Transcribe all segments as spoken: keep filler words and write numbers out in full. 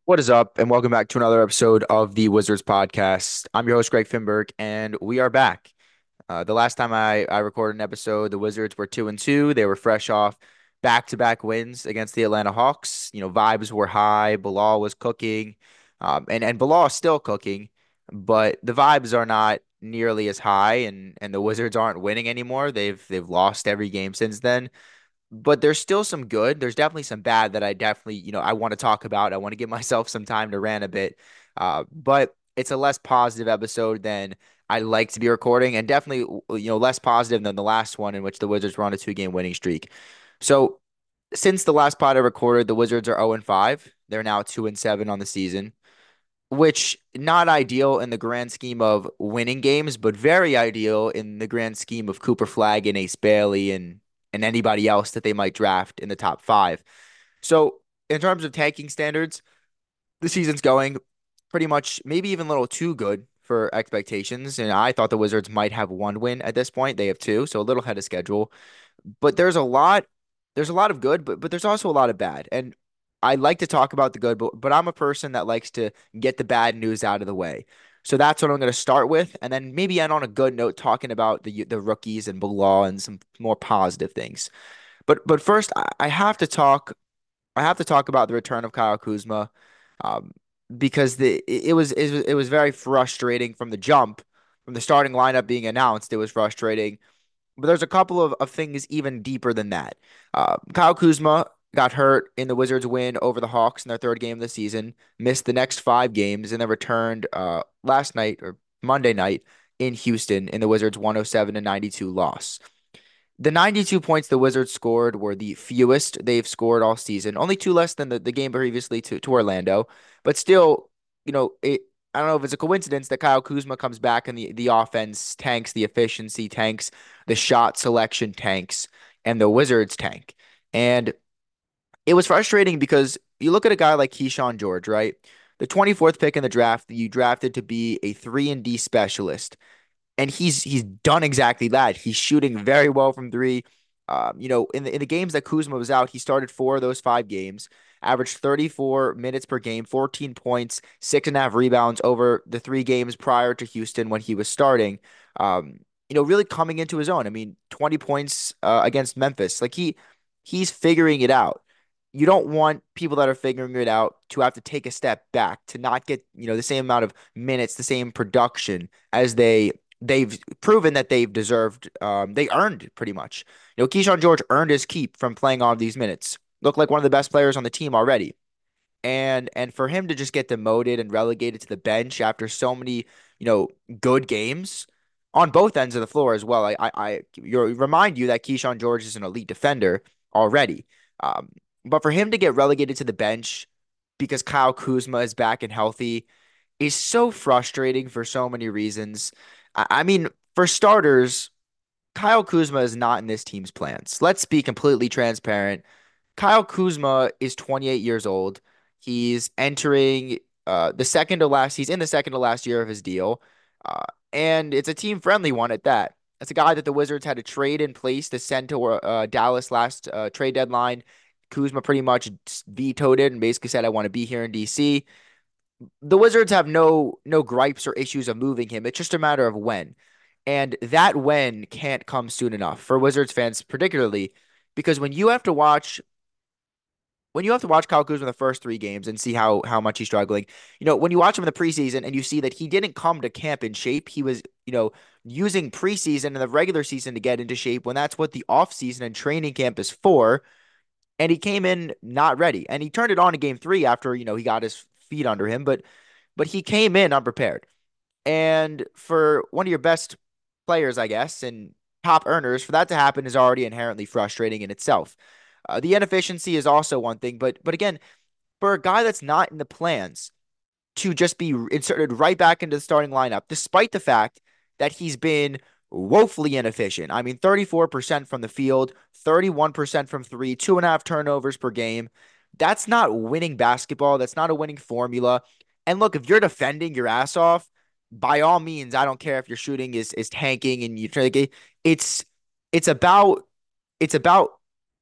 What is up, and welcome back to another episode of the Wizards podcast. I'm your host, Greg Finberg, and we are back. Uh, the last time I, I recorded an episode, the Wizards were two and two. They were fresh off back-to-back wins against the Atlanta Hawks. You know, vibes were high. Bilal was cooking, um, and and Bilal is still cooking, but the vibes are not nearly as high, and and the Wizards aren't winning anymore. They've they've lost every game since then, but there's still some good. There's definitely some bad that I definitely, you know, I want to talk about. I want to give myself some time to rant a bit. Uh, but it's a less positive episode than I like to be recording, and definitely, you know, less positive than the last one in which the Wizards were on a two-game winning streak. So since the last pod I recorded, the Wizards are zero and five. They're now two and seven on the season, which not ideal in the grand scheme of winning games, but very ideal in the grand scheme of Cooper Flag and Ace Bailey and and anybody else that they might draft in the top five. So in terms of tanking standards, the season's going pretty much maybe even a little too good for expectations. And I thought the Wizards might have one win at this point. They have two, so a little ahead of schedule. But there's a lot, there's a lot of good, but but there's also a lot of bad. And I like to talk about the good, but but I'm a person that likes to get the bad news out of the way. So that's what I'm going to start with, and then maybe end on a good note talking about the the rookies and Bilal and some more positive things. But but first, I, I have to talk. I have to talk about the return of Kyle Kuzma, um, because the it, it was it was it was very frustrating from the jump, from the starting lineup being announced. It was frustrating, but there's a couple of, of things even deeper than that. Uh, Kyle Kuzma got hurt in the Wizards' win over the Hawks in their third game of the season, missed the next five games, and then returned uh, last night or Monday night in Houston in the Wizards' one oh seven to ninety-two loss. The ninety-two points the Wizards scored were the fewest they've scored all season, only two less than the, the game previously to, to Orlando, but still, you know, it. I don't know if it's a coincidence that Kyle Kuzma comes back and the, the offense tanks, the efficiency tanks, the shot selection tanks, and the Wizards tank. And it was frustrating because you look at a guy like Keyshawn George, right? The twenty-fourth pick in the draft, you drafted to be a three and D specialist, and he's he's done exactly that. He's shooting very well from three. Um, you know, in the in the games that Kuzma was out, he started four of those five games, averaged thirty-four minutes per game, fourteen points, six and a half rebounds over the three games prior to Houston when he was starting. Um, you know, really coming into his own. I mean, twenty points uh, against Memphis. Like he he's figuring it out. You don't want people that are figuring it out to have to take a step back, to not get, you know, the same amount of minutes, the same production as they they've proven that they've deserved, um, they earned pretty much. You know, Keyshawn George earned his keep from playing all of these minutes. Looked like one of the best players on the team already. And and for him to just get demoted and relegated to the bench after so many, you know, good games on both ends of the floor as well. I I, I remind you that Keyshawn George is an elite defender already. Um, but for him to get relegated to the bench because Kyle Kuzma is back and healthy is so frustrating for so many reasons. I, I mean, for starters, Kyle Kuzma is not in this team's plans. Let's be completely transparent. Kyle Kuzma is twenty-eight years old. He's entering uh, the second to last. He's in the second to last year of his deal, uh, and it's a team friendly one at that. It's a guy that the Wizards had a trade in place to send to uh, Dallas last uh, trade deadline. Kuzma pretty much vetoed it and basically said, "I want to be here in D C." The Wizards have no no gripes or issues of moving him. It's just a matter of when. And that when can't come soon enough for Wizards fans, particularly because when you have to watch when you have to watch Kyle Kuzma in the first three games and see how how much he's struggling, you know, when you watch him in the preseason and you see that he didn't come to camp in shape, he was, you know, using preseason and the regular season to get into shape when that's what the offseason and training camp is for. And he came in not ready. And he turned it on in game three after, you know, he got his feet under him, but but he came in unprepared. And for one of your best players, I guess, and top earners, for that to happen is already inherently frustrating in itself. Uh, the inefficiency is also one thing, but but again, for a guy that's not in the plans to just be inserted right back into the starting lineup, despite the fact that he's been woefully inefficient. I mean, thirty-four percent from the field, thirty-one percent from three, two and a half turnovers per game. That's not winning basketball. That's not a winning formula. And look, if you're defending your ass off, by all means, I don't care if your shooting is is tanking and you try to get it's it's about it's about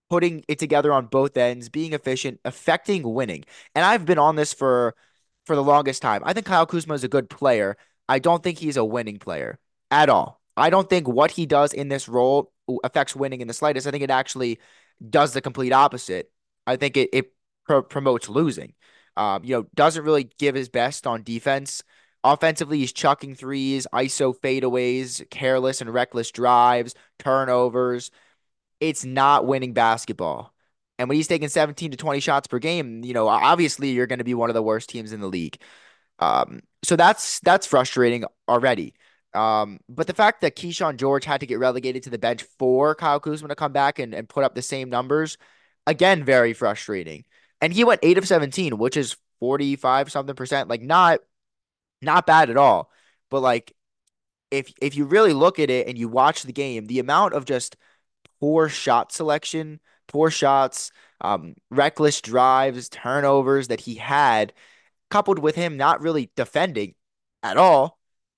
putting it together on both ends, being efficient, affecting winning. And I've been on this for for the longest time. I think Kyle Kuzma is a good player. I don't think he's a winning player at all. I don't think what he does in this role affects winning in the slightest. I think it actually does the complete opposite. I think it it pro promotes losing. Um, you know, doesn't really give his best on defense. Offensively, he's chucking threes, I S O fadeaways, careless and reckless drives, turnovers. It's not winning basketball. And when he's taking seventeen to twenty shots per game, you know, obviously you're going to be one of the worst teams in the league. Um, so that's that's frustrating already. Um, but the fact that Keyshawn George had to get relegated to the bench for Kyle Kuzma to come back and, and put up the same numbers, again, very frustrating. And he went eight of seventeen, which is forty-five something percent. Like not not bad at all. But like if if you really look at it and you watch the game, the amount of just poor shot selection, poor shots, um, reckless drives, turnovers that he had, coupled with him not really defending at all,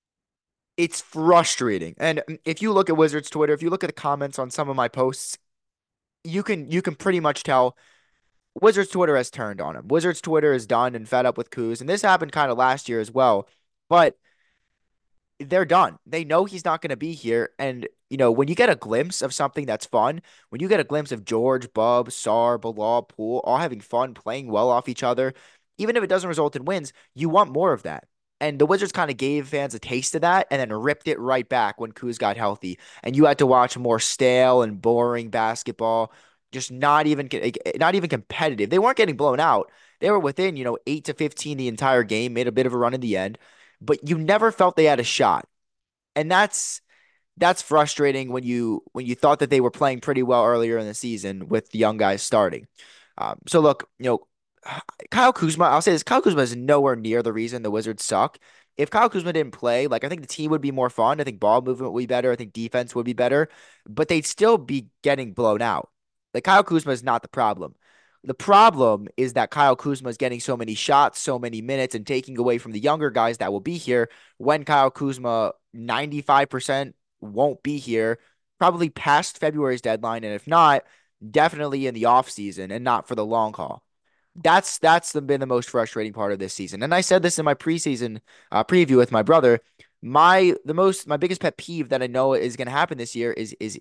it's frustrating. And um, if you look at Wizards Twitter, if you look at the comments on some of my posts, you can you can pretty much tell Wizards Twitter has turned on him. Wizards Twitter is done and fed up with Kuz, and this happened kind of last year as well. But they're done. They know he's not going to be here. And, you know, when you get a glimpse of something that's fun, when you get a glimpse of George, Bub, Sar, Bilal, Poole all having fun, playing well off each other, even if it doesn't result in wins, you want more of that. And the Wizards kind of gave fans a taste of that and then ripped it right back when Kuz got healthy. And you had to watch more stale and boring basketball, just not even not even competitive. They weren't getting blown out. They were within, you know, eight to fifteen the entire game, made a bit of a run in the end, but you never felt they had a shot. And that's that's frustrating when you when you thought that they were playing pretty well earlier in the season with the young guys starting. Um, so look, you know, Kyle Kuzma, I'll say this, Kyle Kuzma is nowhere near the reason the Wizards suck. If Kyle Kuzma didn't play, like I think the team would be more fun. I think ball movement would be better. I think defense would be better, but they'd still be getting blown out. Like Kyle Kuzma is not the problem. The problem is that Kyle Kuzma is getting so many shots, so many minutes, and taking away from the younger guys that will be here when Kyle Kuzma ninety-five percent won't be here, probably past February's deadline. And if not, definitely in the offseason and not for the long haul. That's that's the, been the most frustrating part of this season. And I said this in my preseason uh, preview with my brother. My the most my biggest pet peeve that I know is going to happen this year is is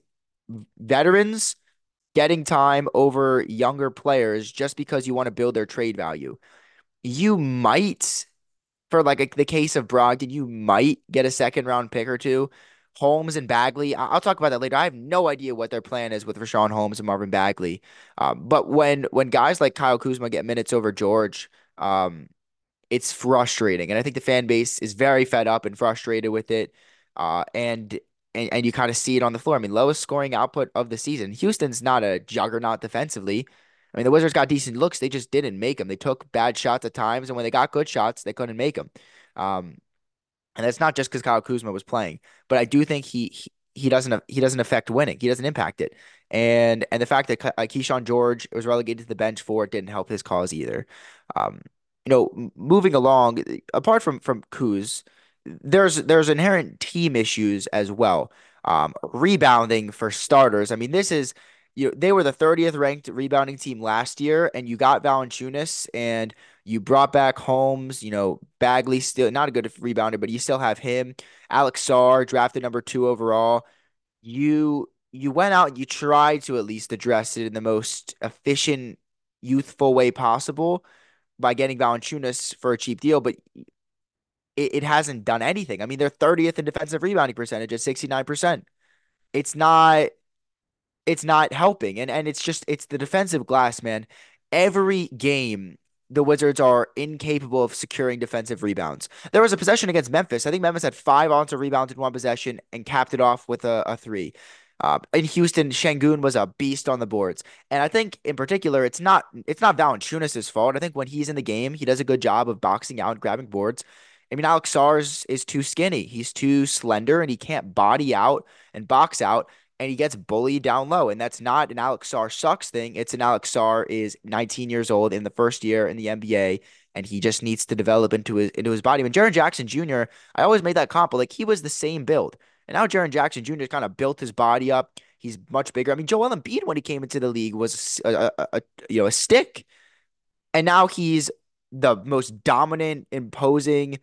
veterans getting time over younger players just because you want to build their trade value. You might, for like a, the case of Brogdon, you might get a second round pick or two. Holmes and Bagley, I- will talk about that later. I have no idea what their plan is with Rashawn Holmes and Marvin Bagley. Um, but when when guys like Kyle Kuzma get minutes over George, um, it's frustrating. And I think the fan base is very fed up and frustrated with it. Uh, and and, and you kind of see it on the floor. I mean, lowest scoring output of the season. Houston's not a juggernaut defensively. I mean, the Wizards got decent looks. They just didn't make them. They took bad shots at times, and when they got good shots, they couldn't make them. Um, and that's not just because Kyle Kuzma was playing, but I do think he, he he doesn't he doesn't affect winning. He doesn't impact it. And and the fact that Ke- uh, Keyshawn George was relegated to the bench for it didn't help his cause either. Um, you know, m- moving along, apart from from Kuz, there's there's inherent team issues as well. Um, rebounding for starters. I mean, this is you know, they were the thirtieth ranked rebounding team last year, and you got Valanciunas and you brought back Holmes, you know, Bagley still not a good rebounder, but you still have him. Alex Sarr, drafted number two overall. You you went out and you tried to at least address it in the most efficient, youthful way possible by getting Valanciunas for a cheap deal, but it, it hasn't done anything. I mean, they're thirtieth in defensive rebounding percentage at sixty-nine percent. It's not it's not helping. And and it's just it's the defensive glass, man. Every game the Wizards are incapable of securing defensive rebounds. There was a possession against Memphis. I think Memphis had five offensive rebounds in one possession and capped it off with a, a three. Uh, in Houston, Şengün was a beast on the boards, and I think in particular, it's not it's not Valanciunas' fault. I think when he's in the game, he does a good job of boxing out and grabbing boards. I mean, Alex Sars is too skinny. He's too slender, and he can't body out and box out and he gets bullied down low. And that's not an Alex Sarr sucks thing. It's an Alex Sarr is nineteen years old in the first year in the N B A, and he just needs to develop into his into his body. I mean, Jaren Jackson Junior, I always made that comp, but like he was the same build. And now Jaren Jackson Junior kind of built his body up. He's much bigger. I mean, Joel Embiid when he came into the league was a, a, a you know a stick, and now he's the most dominant, imposing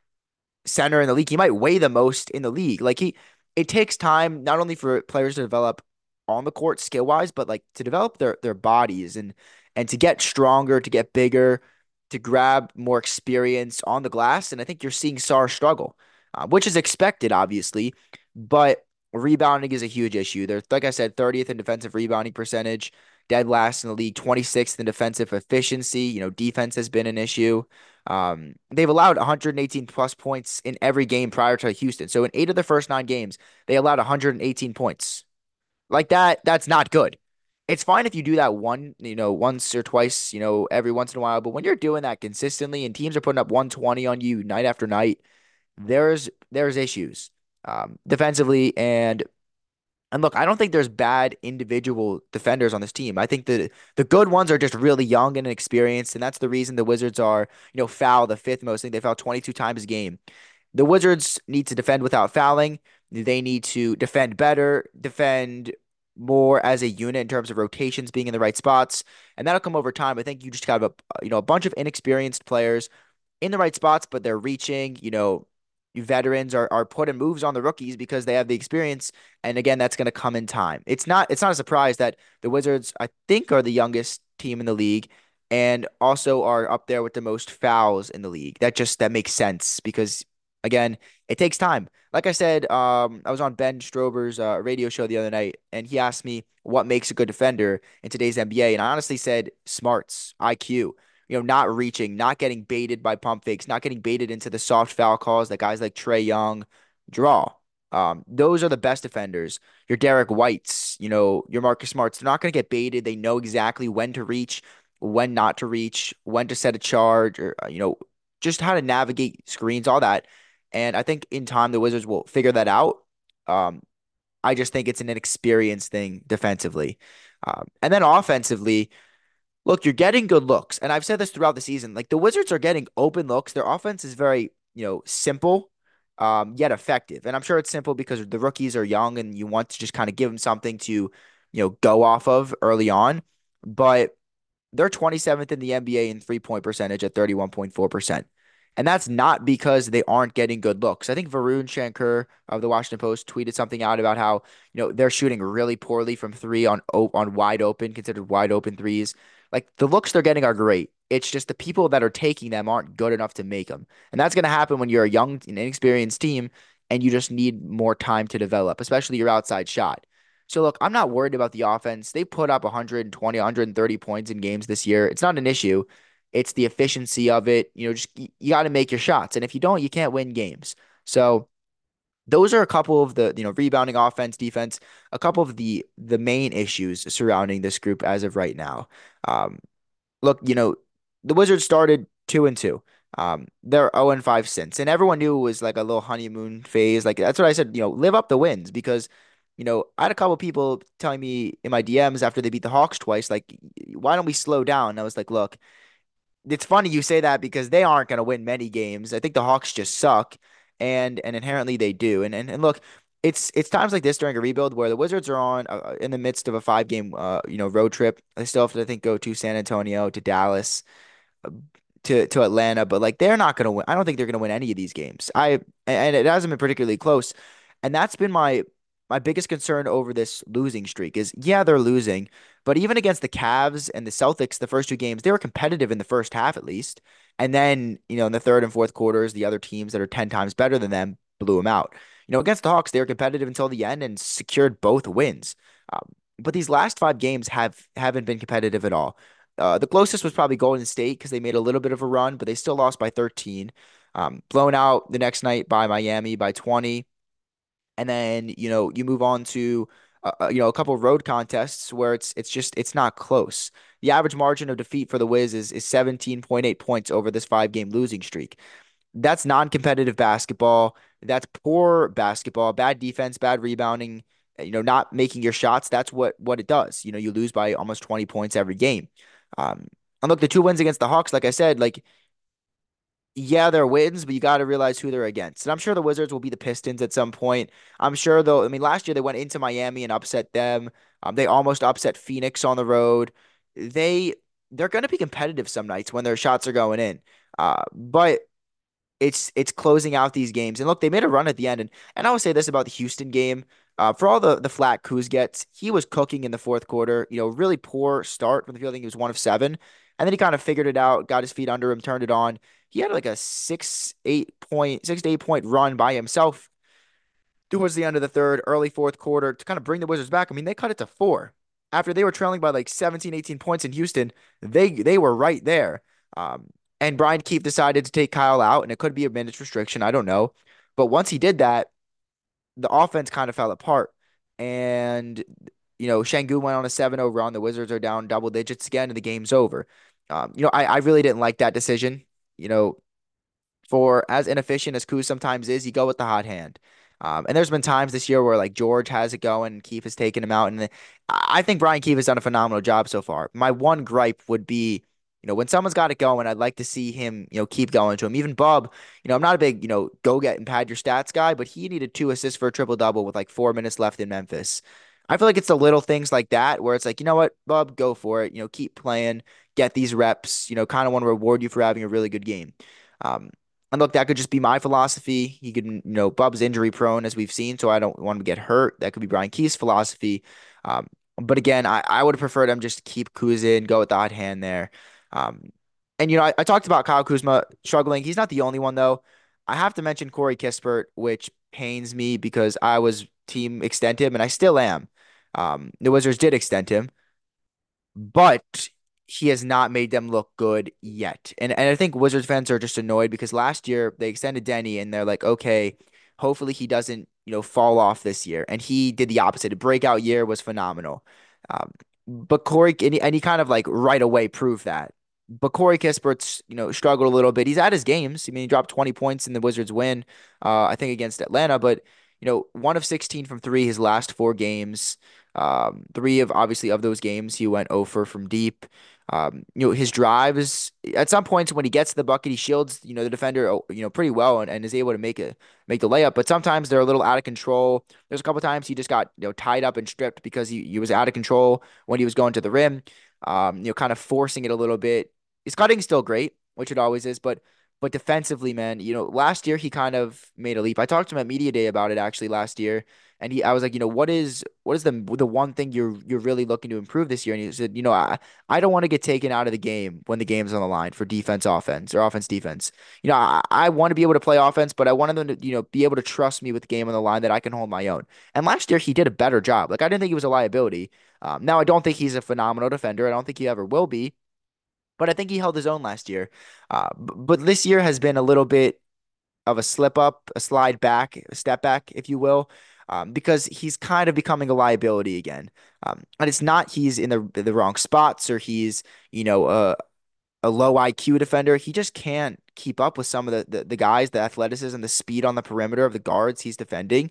center in the league. He might weigh the most in the league. Like he, it takes time not only for players to develop on the court skill wise, but like to develop their their bodies and and to get stronger, to get bigger, to grab more experience on the glass. And I think you're seeing Sarr struggle, uh, which is expected, obviously, but rebounding is a huge issue. They're, like I said, thirtieth in defensive rebounding percentage, dead last in the league, twenty-sixth in defensive efficiency. You know, defense has been an issue. Um, they've allowed one hundred eighteen plus points in every game prior to Houston. So in eight of the first nine games, they allowed one hundred eighteen points. Like that, that's not good. It's fine if you do that one, you know, once or twice, you know, every once in a while. But when you're doing that consistently and teams are putting up one twenty on you night after night, there's there's issues um, defensively. And and look, I don't think there's bad individual defenders on this team. I think the the good ones are just really young and inexperienced, and that's the reason the Wizards are, you know, foul the fifth most. I think they foul twenty-two times a game. The Wizards need to defend without fouling. They need to defend better, defend more as a unit in terms of rotations being in the right spots, and that'll come over time. I think you just got a you know a bunch of inexperienced players in the right spots, but they're reaching. You know, veterans are are putting moves on the rookies because they have the experience, and again, that's going to come in time. It's not it's not a surprise that the Wizards, I think, are the youngest team in the league, and also are up there with the most fouls in the league. That just that makes sense because again, it takes time. Like I said, um, I was on Ben Strober's uh, radio show the other night, and he asked me what makes a good defender in today's N B A, and I honestly said smarts, I Q. You know, not reaching, not getting baited by pump fakes, not getting baited into the soft foul calls that guys like Trae Young draw. Um, those are the best defenders. Your Derek Whites, you know, your Marcus Smarts, they're not going to get baited. They know exactly when to reach, when not to reach, when to set a charge, or, uh, you know, just how to navigate screens, all that. And I think in time, the Wizards will figure that out. Um, I just think it's an inexperienced thing defensively. Um, and then offensively, look, you're getting good looks. And I've said this throughout the season. Like the Wizards are getting open looks. Their offense is very, you know, simple, um, yet effective. And I'm sure it's simple because the rookies are young and you want to just kind of give them something to, you know, go off of early on. But they're twenty-seventh in the N B A in three point percentage at thirty-one point four percent. And that's not because they aren't getting good looks. I think Varun Shankar of the Washington Post tweeted something out about how, you know, they're shooting really poorly from three on on wide open, considered wide open threes. Like the looks they're getting are great. It's just the people that are taking them aren't good enough to make them. And that's going to happen when you're a young and inexperienced team and you just need more time to develop, especially your outside shot. So look, I'm not worried about the offense. They put up one hundred twenty, one hundred thirty points in games this year. It's not an issue. It's the efficiency of it. You know, just you, you got to make your shots. And if you don't, you can't win games. So those are a couple of the, you know, rebounding, offense, defense, a couple of the the main issues surrounding this group as of right now. Um, look, you know, the Wizards started two and two. Um, they're oh and five since, and everyone knew it was like a little honeymoon phase. Like that's what I said. You know, live up the wins because, you know, I had a couple people telling me in my D Ms after they beat the Hawks twice, like, why don't we slow down? And I was like, look, it's funny you say that because they aren't going to win many games. I think the Hawks just suck, and and inherently they do. And and, and look, it's it's times like this during a rebuild where the Wizards are on uh, in the midst of a five game uh you know road trip. They still have to I think go to San Antonio, to Dallas, uh, to to Atlanta, but like they're not going to win. I don't think they're going to win any of these games. I and it hasn't been particularly close, and that's been my my biggest concern over this losing streak is yeah they're losing, but even against the Cavs and the Celtics, the first two games they were competitive in the first half at least, and then you know in the third and fourth quarters, the other teams that are ten times better than them blew them out. You know against the Hawks, they were competitive until the end and secured both wins. Um, but these last five games have haven't been competitive at all. Uh, the closest was probably Golden State because they made a little bit of a run, but they still lost by thirteen. Um, blown out the next night by Miami by twenty. And then, you know, you move on to, uh, uh, you know, a couple of road contests where it's it's just it's not close. The average margin of defeat for the Wiz is, is seventeen point eight points over this five game losing streak. That's non-competitive basketball. That's poor basketball, bad defense, bad rebounding, you know, not making your shots. That's what what it does. You know, you lose by almost twenty points every game. Um, and look, the two wins against the Hawks, like I said, like Yeah, they're wins, but you got to realize who they're against. And I'm sure the Wizards will be the Pistons at some point. I'm sure though. I mean, last year they went into Miami and upset them. Um, they almost upset Phoenix on the road. They they're going to be competitive some nights when their shots are going in. Uh, but it's it's closing out these games. And look, they made a run at the end. And and I would say this about the Houston game. Uh, for all the the flat Kuz gets, he was cooking in the fourth quarter. You know, really poor start from the field. I think he was one of seven, and then he kind of figured it out, got his feet under him, turned it on. He had like a six eight point six to eight point run by himself towards the end of the third, early fourth quarter to kind of bring the Wizards back. I mean, they cut it to four after they were trailing by like seventeen, eighteen points in Houston. They they were right there. Um, and Brian Keefe decided to take Kyle out, and it could be a minutes restriction. I don't know. But once he did that, the offense kind of fell apart. And, you know, Şengün went on a seven oh run. The Wizards are down double digits again, and the game's over. Um, you know, I, I really didn't like that decision. You know, for as inefficient as Kuz sometimes is, you go with the hot hand. Um, and there's been times this year where like George has it going and Keefe has taken him out. And I think Brian Keefe has done a phenomenal job so far. My one gripe would be, you know, when someone's got it going, I'd like to see him, you know, keep going to him. Even Bub, you know, I'm not a big, you know, go get and pad your stats guy, but he needed two assists for a triple double with like four minutes left in Memphis. I feel like it's the little things like that where it's like, you know what, Bub, go for it. You know, keep playing, get these reps, you know, kind of want to reward you for having a really good game. Um, and look, that could just be my philosophy. He could, you know, Bub's injury prone as we've seen, so I don't want him to get hurt. That could be Brian Key's philosophy. Um, but again, I, I would have preferred him just keep Kuz in, go with the hot hand there. Um, and you know, I, I talked about Kyle Kuzma struggling. He's not the only one though. I have to mention Corey Kispert, which pains me because I was team extend him, and I still am. Um, the Wizards did extend him, but he has not made them look good yet. And and I think Wizards fans are just annoyed because last year they extended Denny and they're like, okay, hopefully he doesn't, you know, fall off this year. And he did the opposite. A breakout year was phenomenal. Um, but Corey and he, and he kind of like right away proved that. But Corey Kispert's, you know, struggled a little bit. He's at his games. I mean, he dropped twenty points in the Wizards win, uh, I think against Atlanta, but you know, one of sixteen from three his last four games. Um, three of obviously of those games he went oh for from deep. Um, you know, his drives at some points when he gets to the bucket, he shields, you know, the defender, oh, you know, pretty well and, and is able to make it make the layup. But sometimes they're a little out of control. There's a couple times he just got, you know, tied up and stripped because he, he was out of control when he was going to the rim. Um, you know, kind of forcing it a little bit. His cutting's still great, which it always is, but but defensively, man, you know, last year he kind of made a leap. I talked to him at media day about it actually last year, and he, I was like, you know, what is what is the the one thing you're you're really looking to improve this year? And he said, you know, I I don't want to get taken out of the game when the game's on the line for defense, offense, or offense, defense. You know, I, I want to be able to play offense, but I wanted them to, you know, be able to trust me with the game on the line that I can hold my own. And last year he did a better job. Like I didn't think he was a liability. Um, now I don't think he's a phenomenal defender. I don't think he ever will be, but I think he held his own last year. Uh, b- but this year has been a little bit of a slip up, a slide back, a step back, if you will, um, because he's kind of becoming a liability again. Um, and it's not he's in the the wrong spots or he's you know a a low I Q defender. He just can't keep up with some of the, the the guys, the athleticism, the speed on the perimeter of the guards he's defending,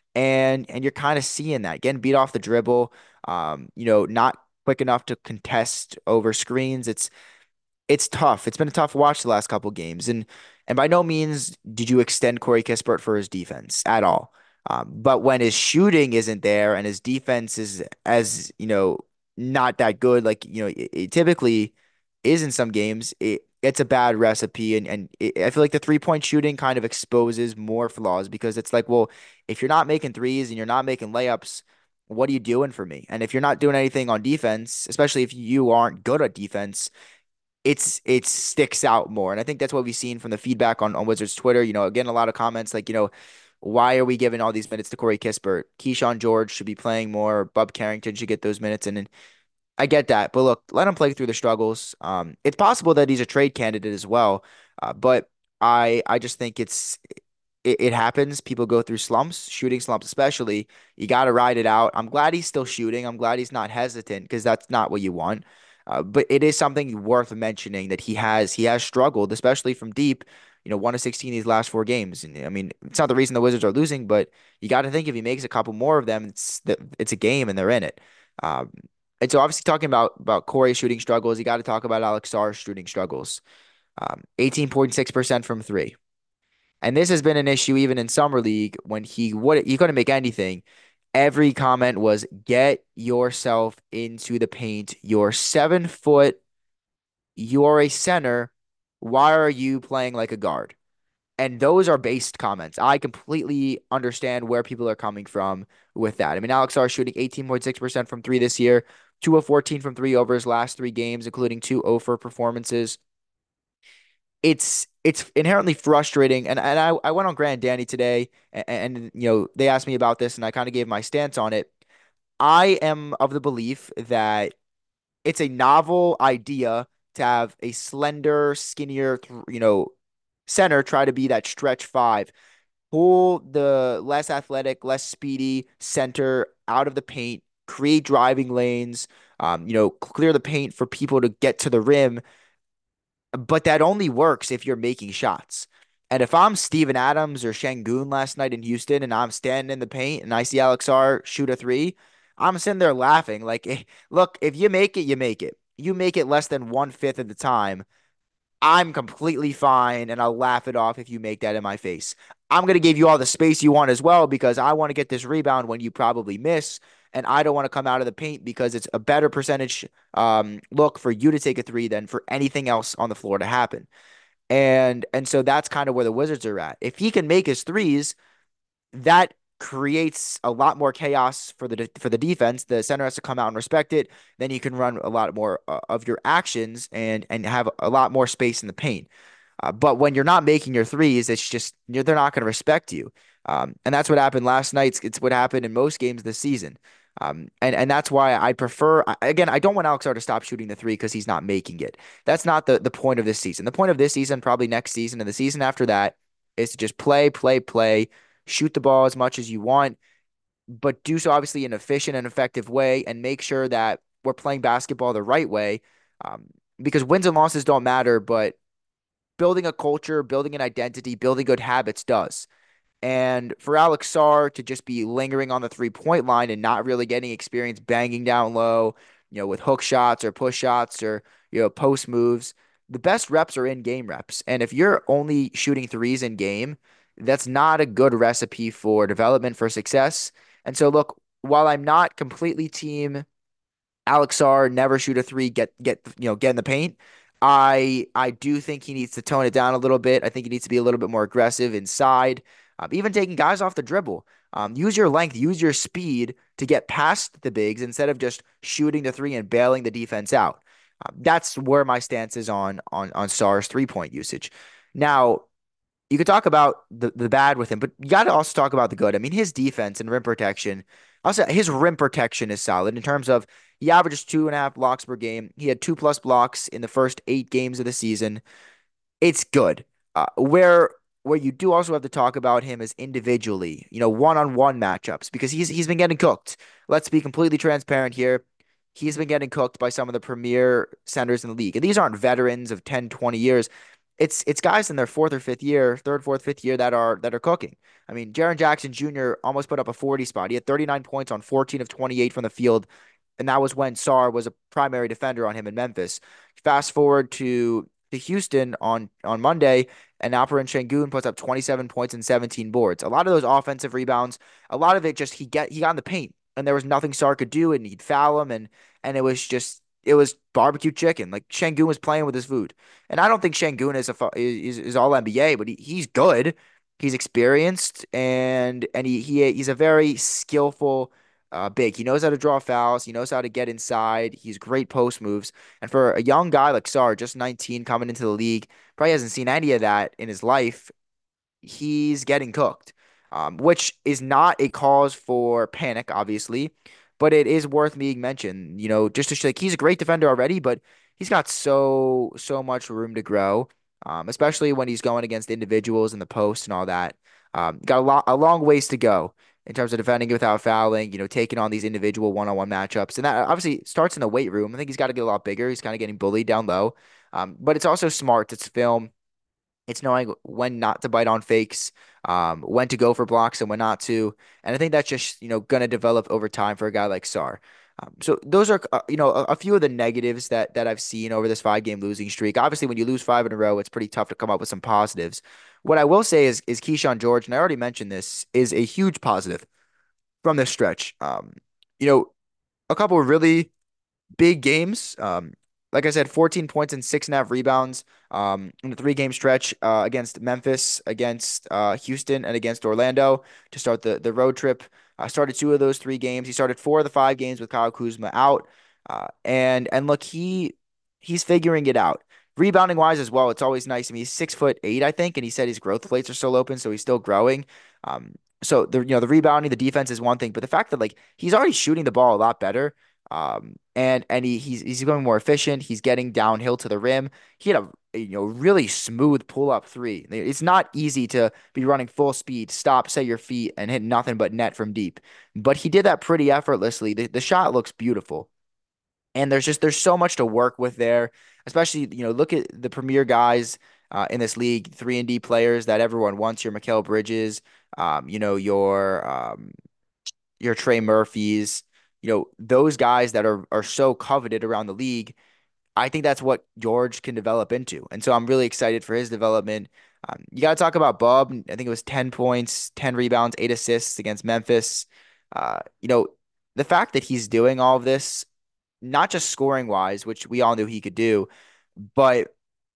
and and you're kind of seeing that getting beat off the dribble. Um, you know, not quick enough to contest over screens. It's it's tough. It's been a tough watch the last couple games, and and by no means did you extend Corey Kispert for his defense at all. Um, but when his shooting isn't there and his defense is as you know not that good, like you know it, it typically is in some games, it it's a bad recipe, and and it, I feel like the three point shooting kind of exposes more flaws because it's like, well, if you're not making threes and you're not making layups. What are you doing for me? And if you're not doing anything on defense, especially if you aren't good at defense, it's it sticks out more. And I think that's what we've seen from the feedback on, on Wizards Twitter. You know, again, a lot of comments like, you know, why are we giving all these minutes to Corey Kispert? Keyshawn George should be playing more. Bub Carrington should get those minutes. And, and I get that. But look, let him play through the struggles. Um, it's possible that he's a trade candidate as well. Uh, but I I just think it's it, it happens. People go through slumps, shooting slumps, especially. You got to ride it out. I'm glad he's still shooting. I'm glad he's not hesitant because that's not what you want. Uh, but it is something worth mentioning that he has he has struggled, especially from deep. You know, one of sixteen these last four games, and I mean, it's not the reason the Wizards are losing, but you got to think if he makes a couple more of them, it's the, it's a game and they're in it. Um, and so, obviously, talking about about Corey shooting struggles, you got to talk about Alex Sarr's shooting struggles. um, eighteen point six percent from three. And this has been an issue even in summer league when he would he couldn't make anything. Every comment was get yourself into the paint. You're seven foot. You're a center. Why are you playing like a guard? And those are based comments. I completely understand where people are coming from with that. I mean, Alex Sarr shooting eighteen point six percent from three this year, two of fourteen from three over his last three games, including two oh for performances. It's it's inherently frustrating. And and I, I went on Grant Danny today and, and you know, they asked me about this and I kind of gave my stance on it. I am of the belief that it's a novel idea to have a slender, skinnier, you know, center try to be that stretch five, pull the less athletic, less speedy center out of the paint, create driving lanes, um, you know, clear the paint for people to get to the rim. But that only works if you're making shots. And if I'm Steven Adams or Şengün last night in Houston and I'm standing in the paint and I see Alex Sarr shoot a three, I'm sitting there laughing. Like, eh, look, if you make it, you make it. You make it less than one fifth of the time, I'm completely fine and I'll laugh it off if you make that in my face. I'm going to give you all the space you want as well because I want to get this rebound when you probably miss. And I don't want to come out of the paint because it's a better percentage um, look for you to take a three than for anything else on the floor to happen. And and so that's kind of where the Wizards are at. If he can make his threes, that creates a lot more chaos for the for the defense. The center has to come out and respect it. Then you can run a lot more uh, of your actions and and have a lot more space in the paint. Uh, but when you're not making your threes, it's just you're, they're not going to respect you. Um, and that's what happened last night. It's, it's what happened in most games this season. Um, and and that's why I prefer again. I don't want Alex Sarr to stop shooting the three because he's not making it. That's not the the point of this season. The point of this season, probably next season and the season after that, is to just play, play, play, shoot the ball as much as you want, but do so obviously in an efficient and effective way, and make sure that we're playing basketball the right way. Um, because wins and losses don't matter, but building a culture, building an identity, building good habits does. And for Alex Sarr to just be lingering on the three point line and not really getting experience banging down low, you know, with hook shots or push shots or, you know, post moves, the best reps are in game reps. And if you're only shooting threes in game, that's not a good recipe for development for success. And so, look, while I'm not completely team Alex Sarr, never shoot a three, get get you know, get in the paint. I I do think he needs to tone it down a little bit. I think he needs to be a little bit more aggressive inside, um, even taking guys off the dribble. Um, use your length, use your speed to get past the bigs instead of just shooting the three and bailing the defense out. Um, that's where my stance is on on on Sarr's three point usage. Now, you could talk about the, the bad with him, but you got to also talk about the good. I mean, his defense and rim protection, also his rim protection is solid in terms of he averages two and a half blocks per game. He had two plus blocks in the first eight games of the season. It's good. Uh, where where you do also have to talk about him is individually, you know, one-on-one matchups because he's he's been getting cooked. Let's be completely transparent here. He's been getting cooked by some of the premier centers in the league. And these aren't veterans of ten, twenty years. It's it's guys in their fourth or fifth year, third, fourth, fifth year that are that are cooking. I mean, Jaren Jackson Junior almost put up a forty spot. He had thirty-nine points on fourteen of twenty-eight from the field, and that was when Sarr was a primary defender on him in Memphis. Fast forward to to Houston on on Monday, and Alperen Şengün puts up twenty-seven points and seventeen boards. A lot of those offensive rebounds, a lot of it just he get he got in the paint, and there was nothing Sarr could do, and he'd foul him, and and it was just it was barbecue chicken. Like Şengün was playing with his food, and I don't think Şengün is a is, is all N B A, but he, he's good. He's experienced, and and he, he he's a very skillful uh, big. He knows how to draw fouls. He knows how to get inside. He's great post moves. And for a young guy like Sarr, just nineteen coming into the league, probably hasn't seen any of that in his life. He's getting cooked, um, which is not a cause for panic, obviously, but it is worth being mentioned. You know, just to show like he's a great defender already, but he's got so so much room to grow, um, especially when he's going against individuals in the post and all that. Um, got a lot a long ways to go in terms of defending without fouling. You know, taking on these individual one on one matchups, and that obviously starts in the weight room. I think he's got to get a lot bigger. He's kind of getting bullied down low, um, but it's also smart. It's film. It's knowing when not to bite on fakes, um, when to go for blocks and when not to. And I think that's just, you know, going to develop over time for a guy like Sarr. Um, so those are, uh, you know, a, a few of the negatives that that I've seen over this five game losing streak. Obviously, when you lose five in a row, it's pretty tough to come up with some positives. What I will say is is Keyshawn George, and I already mentioned this, is a huge positive from this stretch. Um, you know, a couple of really big games. Um, like I said, fourteen points and six and a half rebounds um, in the three game stretch uh, against Memphis, against uh, Houston, and against Orlando to start the, the road trip. I started two of those three games. He started four of the five games with Kyle Kuzma out. Uh, and and look, he he's figuring it out. Rebounding wise as well, it's always nice. I mean, he's six foot eight, I think, and he said his growth plates are still open, so he's still growing. Um, so the you know the rebounding, the defense is one thing, but the fact that like he's already shooting the ball a lot better. Um, and and he he's he's becoming more efficient. He's getting downhill to the rim. He had a, a, you know really smooth pull up three. It's not easy to be running full speed, stop, set your feet, and hit nothing but net from deep. But he did that pretty effortlessly. The the shot looks beautiful. And there's just there's so much to work with there, especially you know look at the premier guys uh, in this league, three and D players that everyone wants. Your Mikal Bridges, um, you know your um, your Trey Murphys, you know, those guys that are are so coveted around the league. I think that's what George can develop into. And so I'm really excited for his development. Um, you got to talk about Bub. I think it was ten points, ten rebounds, eight assists against Memphis. Uh, you know, the fact that he's doing all of this, not just scoring wise, which we all knew he could do, but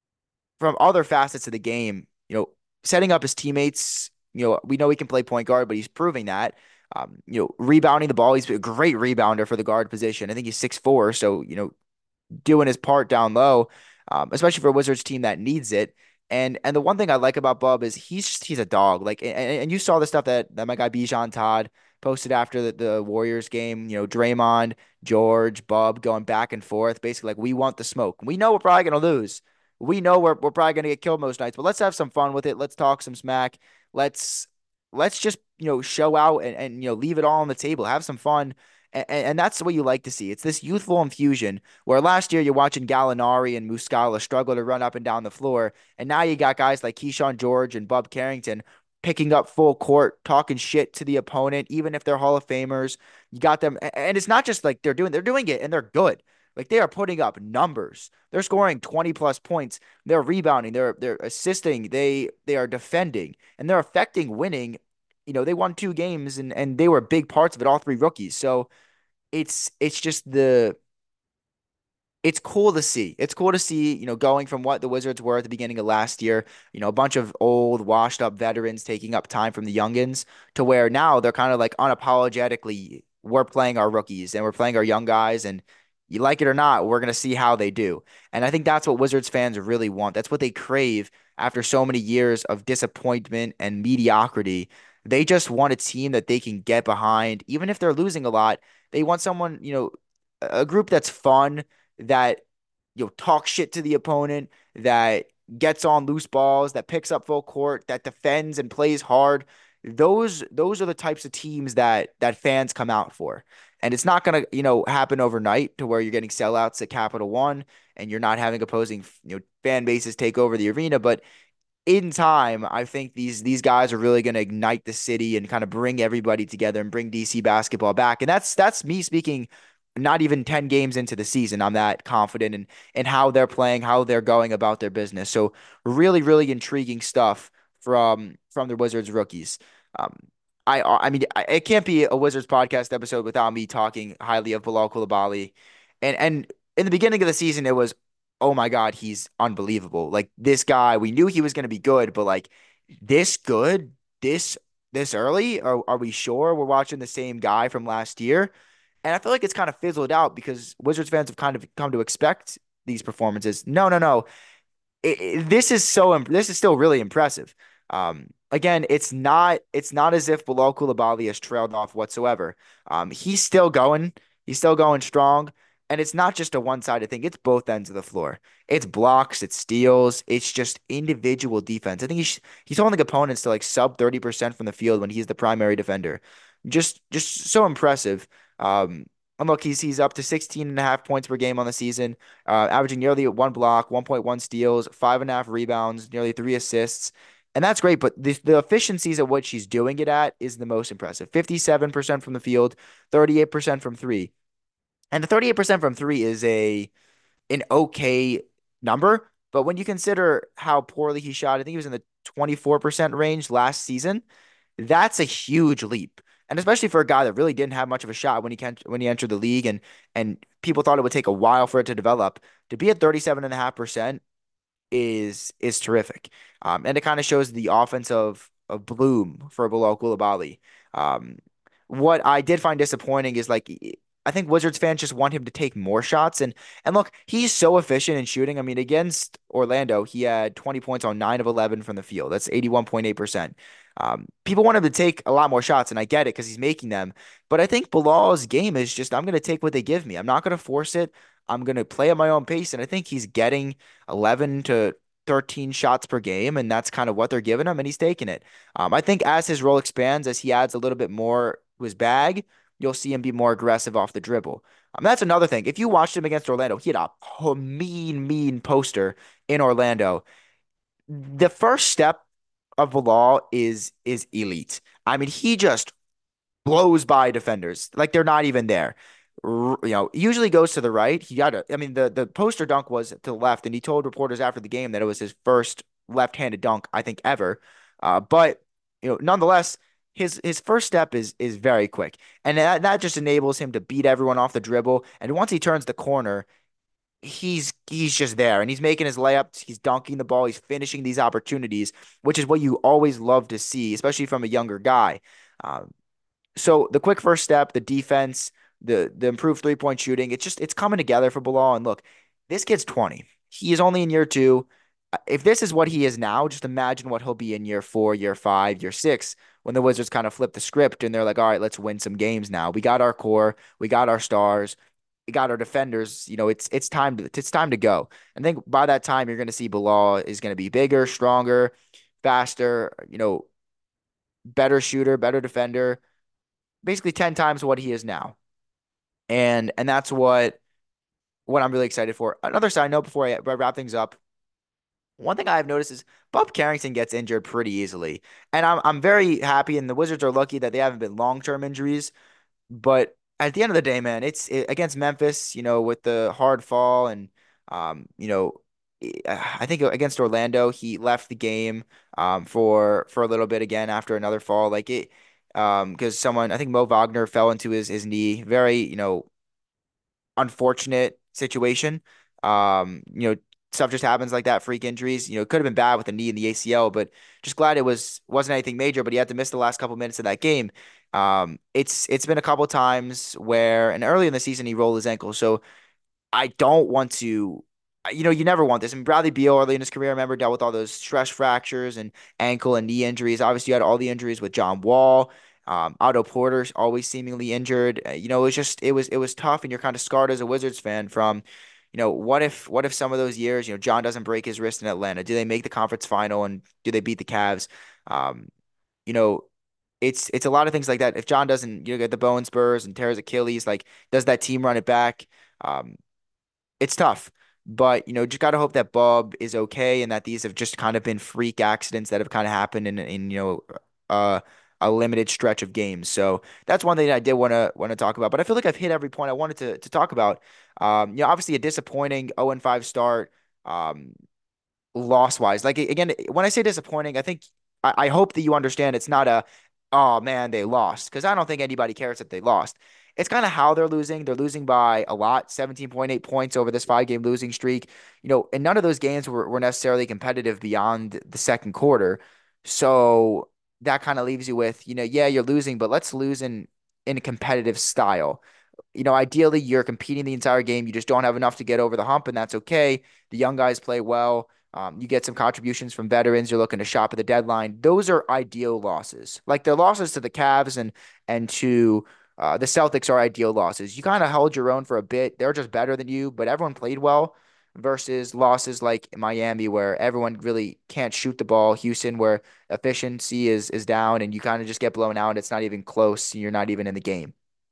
from other facets of the game, you know, setting up his teammates. You know, we know he can play point guard, but he's proving that. Um, you know, rebounding the ball, he's a great rebounder for the guard position. I think he's six four, so you know, doing his part down low, um, especially for a Wizards team that needs it. And and the one thing I like about Bub is he's just, he's a dog. Like and, and you saw the stuff that that my guy Bijan Todd posted after the, the Warriors game. You know, Draymond, George, Bub going back and forth, basically like we want the smoke. We know we're probably gonna lose. We know we're we're probably gonna get killed most nights, but let's have some fun with it. Let's talk some smack. Let's let's just you know show out and, and you know leave it all on the table. Have some fun. And, and that's what you like to see. It's this youthful infusion where last year you're watching Gallinari and Muscala struggle to run up and down the floor. And now you got guys like Keyshawn George and Bub Carrington picking up full court, talking shit to the opponent, even if they're Hall of Famers. You got them. And it's not just like they're doing, they're doing it and they're good. Like they are putting up numbers. They're scoring twenty plus points. They're rebounding. They're they're assisting. They they are defending and they're affecting winning. You know, they won two games and and they were big parts of it, all three rookies. So it's it's just the it's cool to see. It's cool to see, you know, going from what the Wizards were at the beginning of last year, you know, a bunch of old, washed up veterans taking up time from the youngins to where now they're kind of like unapologetically, we're playing our rookies and we're playing our young guys. And you like it or not, we're going to see how they do. And I think that's what Wizards fans really want. That's what they crave after so many years of disappointment and mediocrity. They just want a team that they can get behind, even if they're losing a lot. They want someone, you know, a group that's fun that you know talk shit to the opponent, that gets on loose balls, that picks up full court, that defends and plays hard. Those those are the types of teams that that fans come out for. And it's not gonna, you know, happen overnight to where you're getting sellouts at Capital One and you're not having opposing, you know, fan bases take over the arena. But in time, I think these these guys are really going to ignite the city and kind of bring everybody together and bring D C basketball back. And that's that's me speaking not even ten games into the season. I'm that confident in in how they're playing, how they're going about their business. So really, really intriguing stuff from from the Wizards rookies. Um, I I mean, I, it can't be a Wizards podcast episode without me talking highly of Bilal Coulibaly. And and in the beginning of the season, it was oh my God, he's unbelievable. Like this guy, we knew he was going to be good, but like this good, this this early, are are we sure we're watching the same guy from last year? And I feel like it's kind of fizzled out because Wizards fans have kind of come to expect these performances. No, no, no. It, it- this is so imp- this is still really impressive. Um, again, it's not it's not as if Bilal Coulibaly has trailed off whatsoever. Um, he's still going. He's still going strong. And it's not just a one-sided thing. It's both ends of the floor. It's blocks, it's steals, it's just individual defense. I think he's he's holding opponents to like sub thirty percent from the field when he's the primary defender. Just just so impressive. Um, and look, he's he's up to sixteen and a half points per game on the season, uh, averaging nearly one block, one point one steals, five and a half rebounds, nearly three assists. And that's great, but the, the efficiencies at what she's doing it at is the most impressive. fifty-seven percent from the field, thirty-eight percent from three. And the thirty-eight percent from three is a an okay number. But when you consider how poorly he shot, I think he was in the twenty-four percent range last season. That's a huge leap. And especially for a guy that really didn't have much of a shot when he can when he entered the league and and people thought it would take a while for it to develop, to be at thirty-seven point five percent is is terrific. Um, and it kind of shows the offense of of bloom for Bilal Coulibaly. Um, what I did find disappointing is like I think Wizards fans just want him to take more shots. And and look, he's so efficient in shooting. I mean, against Orlando, he had twenty points on nine of eleven from the field. That's eighty-one point eight percent. Um, people want him to take a lot more shots, and I get it because he's making them. But I think Bilal's game is just I'm going to take what they give me. I'm not going to force it. I'm going to play at my own pace. And I think he's getting eleven to thirteen shots per game, and that's kind of what they're giving him, and he's taking it. Um, I think as his role expands, as he adds a little bit more to his bag, you'll see him be more aggressive off the dribble. Um, that's another thing. If you watched him against Orlando, he had a po- mean, mean poster in Orlando. The first step of Bilal is is elite. I mean, he just blows by defenders like they're not even there. R- you know, usually goes to the right. He got a, I mean, the the poster dunk was to the left, and he told reporters after the game that it was his first left-handed dunk, I think, ever. Uh, but you know, nonetheless, his his first step is is very quick, and that, that just enables him to beat everyone off the dribble. And once he turns the corner, he's he's just there, and he's making his layups, he's dunking the ball, he's finishing these opportunities, which is what you always love to see, especially from a younger guy. Um, so the quick first step, the defense, the the improved three point shooting, it's just it's coming together for Bilal. And look, this kid's twenty. He is only in year two. Uh, If this is what he is now, just imagine what he'll be in year four, year five, year six, when the Wizards kind of flip the script and they're like, all right, let's win some games now. We got our core, we got our stars, we got our defenders. You know, it's it's time to it's time to go. And I think by that time you're gonna see Bilal is gonna be bigger, stronger, faster, you know, better shooter, better defender, basically ten times what he is now. And and that's what what I'm really excited for. Another side note before I wrap things up, one thing I've noticed is Bob Carrington gets injured pretty easily. And I'm I'm very happy, and the Wizards are lucky that they haven't been long-term injuries. But at the end of the day, man, it's it, against Memphis, you know, with the hard fall and um, you know, I think against Orlando, he left the game um for for a little bit again after another fall. Like it um because someone, I think Mo Wagner fell into his his knee. Very, you know, unfortunate situation. Um, you know, stuff just happens like that, freak injuries. You know, it could have been bad with the knee and the A C L, but just glad it was wasn't anything major, but he had to miss the last couple minutes of that game. Um, it's it's been a couple times where, and early in the season he rolled his ankle. So I don't want to, you know, you never want this. I mean, Bradley Beal early in his career, I remember, dealt with all those stress fractures and ankle and knee injuries. Obviously, you had all the injuries with John Wall. Um, Otto Porter's always seemingly injured. Uh, you know, it was just it was it was tough, and you're kind of scarred as a Wizards fan from, you know, what if what if some of those years, you know, John doesn't break his wrist in Atlanta? Do they make the conference final and do they beat the Cavs? Um, you know, it's it's a lot of things like that. If John doesn't, you know, get the bone spurs and tears Achilles, like does that team run it back? Um, it's tough. But, you know, just gotta hope that Bob is okay and that these have just kind of been freak accidents that have kind of happened in in, you know, uh a limited stretch of games. So that's one thing that I did want to want to talk about. But I feel like I've hit every point I wanted to to talk about. Um, you know, obviously a disappointing oh and five start. Um, loss wise. Like again, when I say disappointing, I think I, I hope that you understand it's not a oh man, they lost, because I don't think anybody cares that they lost. It's kind of how they're losing. They're losing by a lot, seventeen point eight points over this five game losing streak. You know, and none of those games were, were necessarily competitive beyond the second quarter. So that kind of leaves you with, you know, yeah, you're losing, but let's lose in in a competitive style. You know, ideally you're competing the entire game. You just don't have enough to get over the hump, and that's okay. The young guys play well. Um, you get some contributions from veterans. You're looking to shop at the deadline. Those are ideal losses. Like their losses to the Cavs and and to uh, the Celtics are ideal losses. You kind of held your own for a bit. They're just better than you, but everyone played well. Versus losses like Miami, where everyone really can't shoot the ball. Houston, where efficiency is is down, and you kind of just get blown out. It's not even close. You're not even in the game.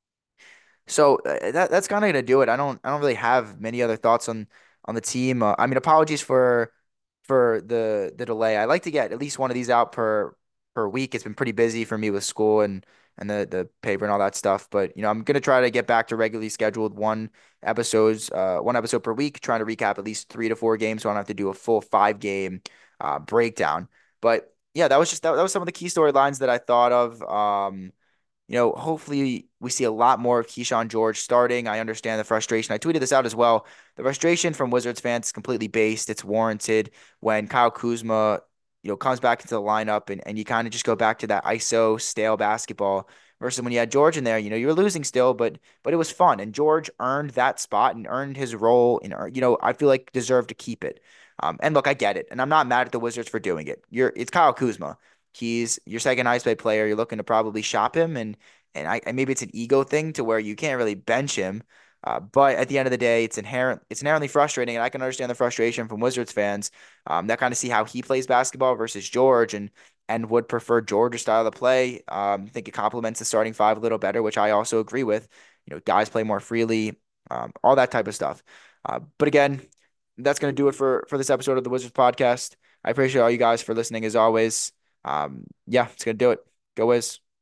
So uh, that that's kind of gonna do it. I don't I don't really have many other thoughts on on the team. Uh, I mean, apologies for for the the delay. I like to get at least one of these out per per week. It's been pretty busy for me with school and and the the paper and all that stuff. But you know, I'm gonna try to get back to regularly scheduled one episodes, uh, one episode per week, trying to recap at least three to four games, so I don't have to do a full five game uh, breakdown. But yeah, that was just that, that was some of the key storylines that I thought of. Um, you know, hopefully we see a lot more of Keyshawn George starting. I understand the frustration. I tweeted this out as well. The frustration from Wizards fans is completely based. It's warranted when Kyle Kuzma, you know, comes back into the lineup and, and you kind of just go back to that I S O stale basketball versus when you had George in there, you know, you were losing still, but but it was fun. And George earned that spot and earned his role and, you know, I feel like deserved to keep it. Um, and look, I get it. And I'm not mad at the Wizards for doing it. You're it's Kyle Kuzma. He's your second highest paid player. You're looking to probably shop him, and and I and maybe it's an ego thing to where you can't really bench him. Uh, but at the end of the day, it's inherent it's inherently frustrating, and I can understand the frustration from Wizards fans um, that kind of see how he plays basketball versus George, and and would prefer George's style of play. Um, I think it complements the starting five a little better, which I also agree with. You know, guys play more freely, um, all that type of stuff. Uh, but again, that's going to do it for for this episode of the Wizards podcast. I appreciate all you guys for listening as always. Um, yeah, it's gonna do it. Go Wiz.